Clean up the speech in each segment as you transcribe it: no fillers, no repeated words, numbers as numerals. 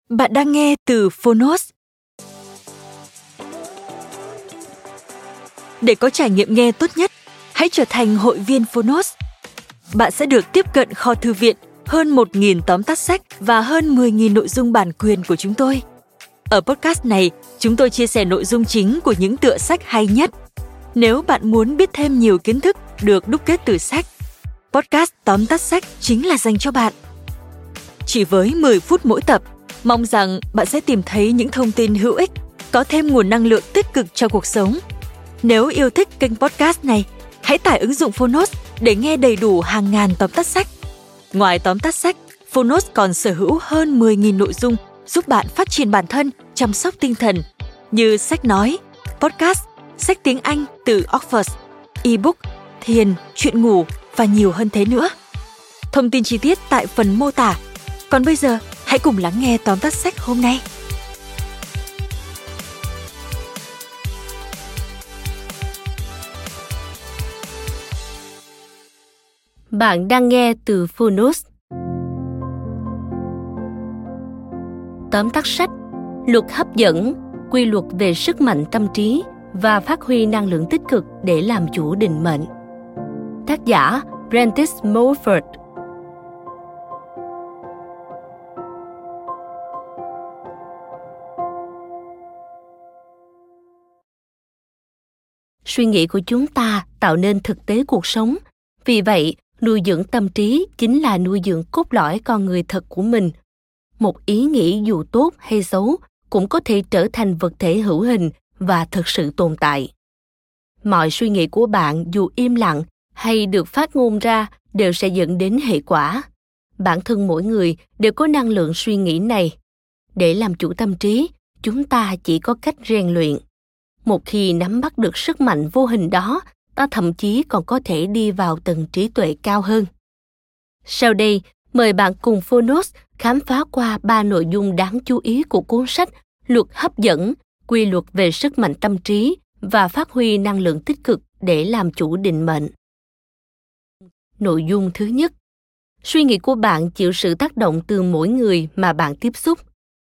Bạn đang nghe từ Phonos. Để có trải nghiệm nghe tốt nhất, hãy trở thành hội viên Phonos. Bạn sẽ được tiếp cận kho thư viện, hơn 1.000 tóm tắt sách và hơn 10.000 nội dung bản quyền của chúng tôi. Ở podcast này, chúng tôi chia sẻ nội dung chính của những tựa sách hay nhất. Nếu bạn muốn biết thêm nhiều kiến thức được đúc kết từ sách, podcast tóm tắt sách chính là dành cho bạn. Chỉ với 10 phút mỗi tập, mong rằng bạn sẽ tìm thấy những thông tin hữu ích, có thêm nguồn năng lượng tích cực cho cuộc sống. Nếu yêu thích kênh podcast này, hãy tải ứng dụng Phonos để nghe đầy đủ hàng ngàn tóm tắt sách. Ngoài tóm tắt sách, Phonos còn sở hữu hơn 10.000 nội dung giúp bạn phát triển bản thân, chăm sóc tinh thần, như sách nói, podcast, sách tiếng Anh từ Oxford, ebook, thiền, chuyện ngủ và nhiều hơn thế nữa. Thông tin chi tiết tại phần mô tả. Còn bây giờ, hãy cùng lắng nghe tóm tắt sách hôm nay. Bạn đang nghe từ Phonos. Tóm tắt sách Luật hấp dẫn, quy luật về sức mạnh tâm trí và phát huy năng lượng tích cực để làm chủ định mệnh. Tác giả Prentice Mulford. Suy nghĩ của chúng ta tạo nên thực tế cuộc sống. Vì vậy, nuôi dưỡng tâm trí chính là nuôi dưỡng cốt lõi con người thật của mình. Một ý nghĩ dù tốt hay xấu cũng có thể trở thành vật thể hữu hình và thực sự tồn tại. Mọi suy nghĩ của bạn dù im lặng hay được phát ngôn ra đều sẽ dẫn đến hệ quả. Bản thân mỗi người đều có năng lượng suy nghĩ này. Để làm chủ tâm trí, chúng ta chỉ có cách rèn luyện. Một khi nắm bắt được sức mạnh vô hình đó, ta thậm chí còn có thể đi vào tầng trí tuệ cao hơn. Sau đây, mời bạn cùng Phonos khám phá qua 3 nội dung đáng chú ý của cuốn sách Luật hấp dẫn, quy luật về sức mạnh tâm trí và phát huy năng lượng tích cực để làm chủ định mệnh. Nội dung thứ nhất, suy nghĩ của bạn chịu sự tác động từ mỗi người mà bạn tiếp xúc.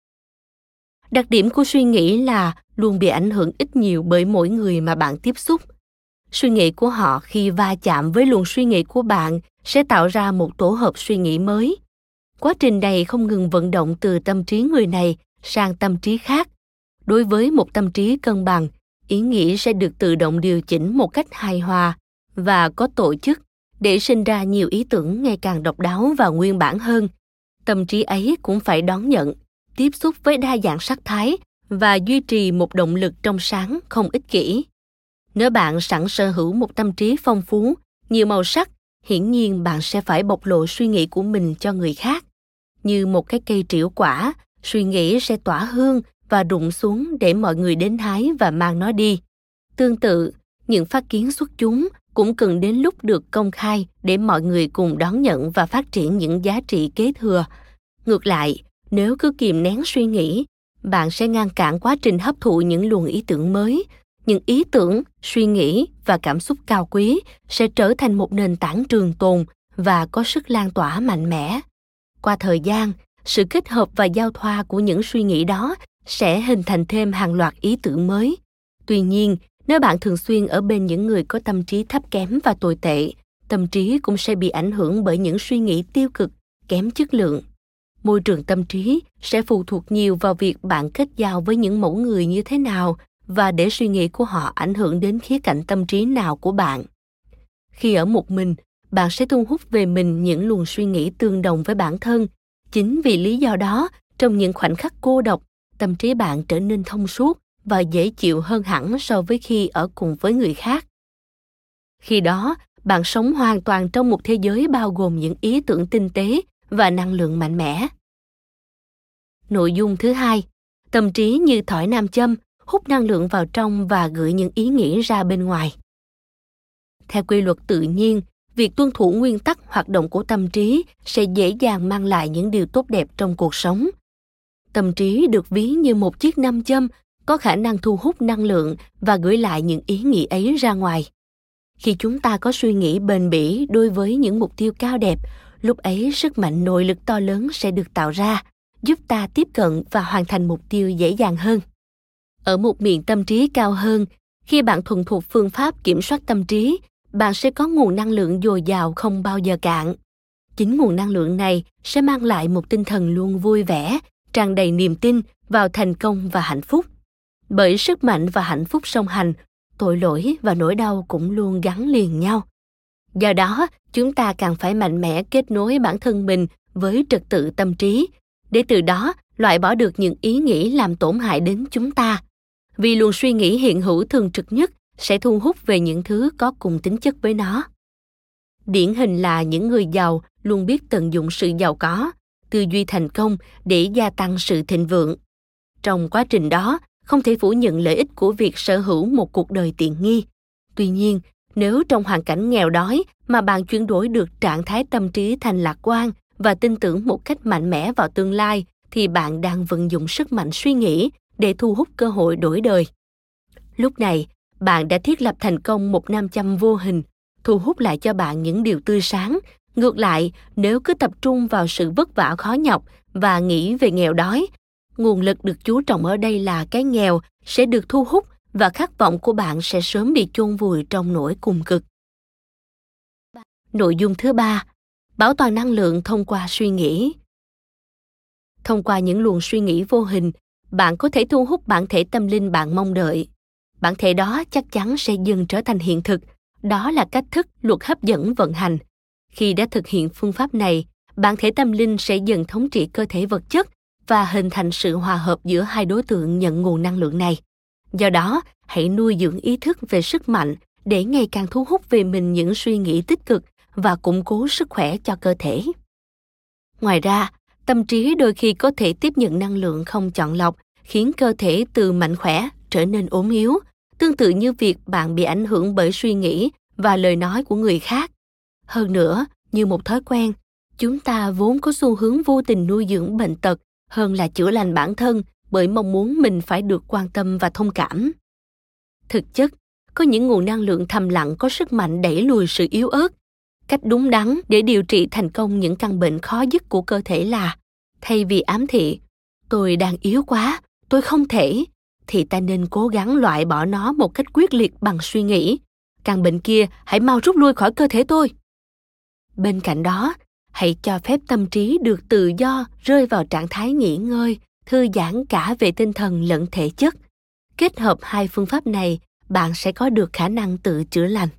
Đặc điểm của suy nghĩ là luôn bị ảnh hưởng ít nhiều bởi mỗi người mà bạn tiếp xúc. Suy nghĩ của họ khi va chạm với luồng suy nghĩ của bạn sẽ tạo ra một tổ hợp suy nghĩ mới. Quá trình này không ngừng vận động từ tâm trí người này sang tâm trí khác. Đối với một tâm trí cân bằng, ý nghĩ sẽ được tự động điều chỉnh một cách hài hòa và có tổ chức để sinh ra nhiều ý tưởng ngày càng độc đáo và nguyên bản hơn. Tâm trí ấy cũng phải đón nhận, tiếp xúc với đa dạng sắc thái và duy trì một động lực trong sáng không ích kỷ. Nếu bạn sẵn sở hữu một tâm trí phong phú, nhiều màu sắc, hiển nhiên bạn sẽ phải bộc lộ suy nghĩ của mình cho người khác. Như một cái cây trĩu quả, suy nghĩ sẽ tỏa hương và rụng xuống để mọi người đến hái và mang nó đi. Tương tự, những phát kiến xuất chúng cũng cần đến lúc được công khai để mọi người cùng đón nhận và phát triển những giá trị kế thừa. Ngược lại, nếu cứ kìm nén suy nghĩ, bạn sẽ ngăn cản quá trình hấp thụ những luồng ý tưởng mới. Những ý tưởng, suy nghĩ và cảm xúc cao quý sẽ trở thành một nền tảng trường tồn và có sức lan tỏa mạnh mẽ. Qua thời gian, sự kết hợp và giao thoa của những suy nghĩ đó sẽ hình thành thêm hàng loạt ý tưởng mới. Tuy nhiên, nếu bạn thường xuyên ở bên những người có tâm trí thấp kém và tồi tệ, tâm trí cũng sẽ bị ảnh hưởng bởi những suy nghĩ tiêu cực, kém chất lượng. Môi trường tâm trí sẽ phụ thuộc nhiều vào việc bạn kết giao với những mẫu người như thế nào và để suy nghĩ của họ ảnh hưởng đến khía cạnh tâm trí nào của bạn. Khi ở một mình, bạn sẽ thu hút về mình những luồng suy nghĩ tương đồng với bản thân. Chính vì lý do đó, trong những khoảnh khắc cô độc, tâm trí bạn trở nên thông suốt và dễ chịu hơn hẳn so với khi ở cùng với người khác. Khi đó, bạn sống hoàn toàn trong một thế giới bao gồm những ý tưởng tinh tế và năng lượng mạnh mẽ. Nội dung thứ hai, tâm trí như thỏi nam châm, hút năng lượng vào trong và gửi những ý nghĩ ra bên ngoài. Theo quy luật tự nhiên, việc tuân thủ nguyên tắc hoạt động của tâm trí sẽ dễ dàng mang lại những điều tốt đẹp trong cuộc sống. Tâm trí được ví như một chiếc nam châm, có khả năng thu hút năng lượng và gửi lại những ý nghĩ ấy ra ngoài. Khi chúng ta có suy nghĩ bền bỉ đối với những mục tiêu cao đẹp, lúc ấy sức mạnh nội lực to lớn sẽ được tạo ra, giúp ta tiếp cận và hoàn thành mục tiêu dễ dàng hơn. Ở một miền tâm trí cao hơn, khi bạn thuần thục phương pháp kiểm soát tâm trí, bạn sẽ có nguồn năng lượng dồi dào không bao giờ cạn. Chính nguồn năng lượng này sẽ mang lại một tinh thần luôn vui vẻ, tràn đầy niềm tin vào thành công và hạnh phúc. Bởi sức mạnh và hạnh phúc song hành, tội lỗi và nỗi đau cũng luôn gắn liền nhau. Do đó, chúng ta càng phải mạnh mẽ kết nối bản thân mình với trật tự tâm trí, để từ đó loại bỏ được những ý nghĩ làm tổn hại đến chúng ta. Vì luồng suy nghĩ hiện hữu thường trực nhất sẽ thu hút về những thứ có cùng tính chất với nó. Điển hình là những người giàu luôn biết tận dụng sự giàu có, tư duy thành công để gia tăng sự thịnh vượng. Trong quá trình đó, không thể phủ nhận lợi ích của việc sở hữu một cuộc đời tiện nghi. Tuy nhiên, nếu trong hoàn cảnh nghèo đói mà bạn chuyển đổi được trạng thái tâm trí thành lạc quan và tin tưởng một cách mạnh mẽ vào tương lai, thì bạn đang vận dụng sức mạnh suy nghĩ để thu hút cơ hội đổi đời. Lúc này, bạn đã thiết lập thành công một nam châm vô hình, thu hút lại cho bạn những điều tươi sáng. Ngược lại, nếu cứ tập trung vào sự vất vả khó nhọc và nghĩ về nghèo đói, nguồn lực được chú trọng ở đây là cái nghèo sẽ được thu hút và khát vọng của bạn sẽ sớm bị chôn vùi trong nỗi cùng cực. Nội dung thứ 3, bảo toàn năng lượng thông qua suy nghĩ. Thông qua những luồng suy nghĩ vô hình, bạn có thể thu hút bản thể tâm linh bạn mong đợi. Bản thể đó chắc chắn sẽ dần trở thành hiện thực. Đó là cách thức luật hấp dẫn vận hành. Khi đã thực hiện phương pháp này, bản thể tâm linh sẽ dần thống trị cơ thể vật chất và hình thành sự hòa hợp giữa hai đối tượng nhận nguồn năng lượng này. Do đó, hãy nuôi dưỡng ý thức về sức mạnh để ngày càng thu hút về mình những suy nghĩ tích cực và củng cố sức khỏe cho cơ thể. Ngoài ra, tâm trí đôi khi có thể tiếp nhận năng lượng không chọn lọc, khiến cơ thể từ mạnh khỏe trở nên ốm yếu, tương tự như việc bạn bị ảnh hưởng bởi suy nghĩ và lời nói của người khác. Hơn nữa, như một thói quen, chúng ta vốn có xu hướng vô tình nuôi dưỡng bệnh tật hơn là chữa lành bản thân bởi mong muốn mình phải được quan tâm và thông cảm. Thực chất, có những nguồn năng lượng thầm lặng có sức mạnh đẩy lùi sự yếu ớt. Cách đúng đắn để điều trị thành công những căn bệnh khó dứt của cơ thể là, thay vì ám thị, tôi đang yếu quá, tôi không thể, thì ta nên cố gắng loại bỏ nó một cách quyết liệt bằng suy nghĩ. Căn bệnh kia hãy mau rút lui khỏi cơ thể tôi. Bên cạnh đó, hãy cho phép tâm trí được tự do rơi vào trạng thái nghỉ ngơi, thư giãn cả về tinh thần lẫn thể chất. Kết hợp hai phương pháp này, bạn sẽ có được khả năng tự chữa lành.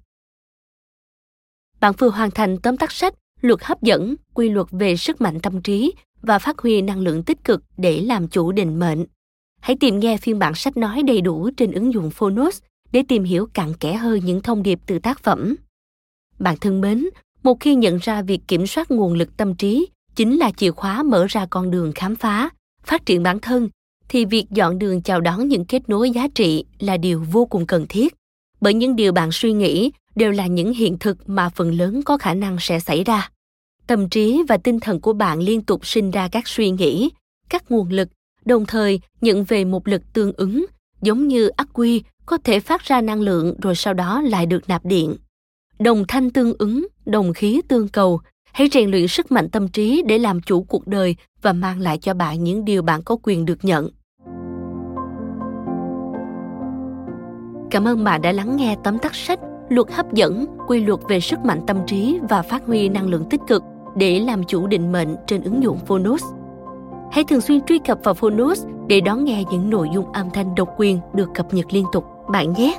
Bạn vừa hoàn thành tóm tắt sách Luật hấp dẫn, quy luật về sức mạnh tâm trí và phát huy năng lượng tích cực để làm chủ định mệnh. Hãy tìm nghe phiên bản sách nói đầy đủ trên ứng dụng Phonos để tìm hiểu cặn kẽ hơn những thông điệp từ tác phẩm. Bạn thân mến, một khi nhận ra việc kiểm soát nguồn lực tâm trí chính là chìa khóa mở ra con đường khám phá, phát triển bản thân, thì việc dọn đường chào đón những kết nối giá trị là điều vô cùng cần thiết. Bởi những điều bạn suy nghĩ đều là những hiện thực mà phần lớn có khả năng sẽ xảy ra. Tâm trí và tinh thần của bạn liên tục sinh ra các suy nghĩ, các nguồn lực, đồng thời nhận về một lực tương ứng, giống như ắc quy có thể phát ra năng lượng rồi sau đó lại được nạp điện. Đồng thanh tương ứng, đồng khí tương cầu. Hãy rèn luyện sức mạnh tâm trí để làm chủ cuộc đời và mang lại cho bạn những điều bạn có quyền được nhận. Cảm ơn bạn đã lắng nghe tóm tắt sách Luật hấp dẫn, quy luật về sức mạnh tâm trí và phát huy năng lượng tích cực để làm chủ định mệnh trên ứng dụng Phonos. Hãy thường xuyên truy cập vào Phonos để đón nghe những nội dung âm thanh độc quyền được cập nhật liên tục bạn nhé.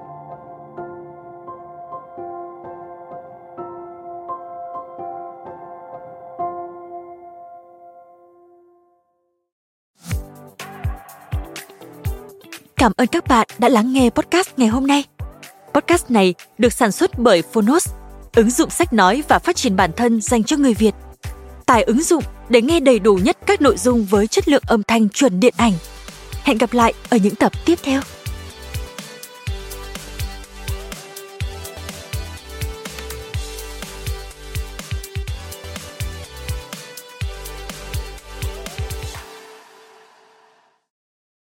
Cảm ơn các bạn đã lắng nghe podcast ngày hôm nay. Podcast này được sản xuất bởi Phonos, ứng dụng sách nói và phát triển bản thân dành cho người Việt. Tải ứng dụng để nghe đầy đủ nhất các nội dung với chất lượng âm thanh chuẩn điện ảnh. Hẹn gặp lại ở những tập tiếp theo.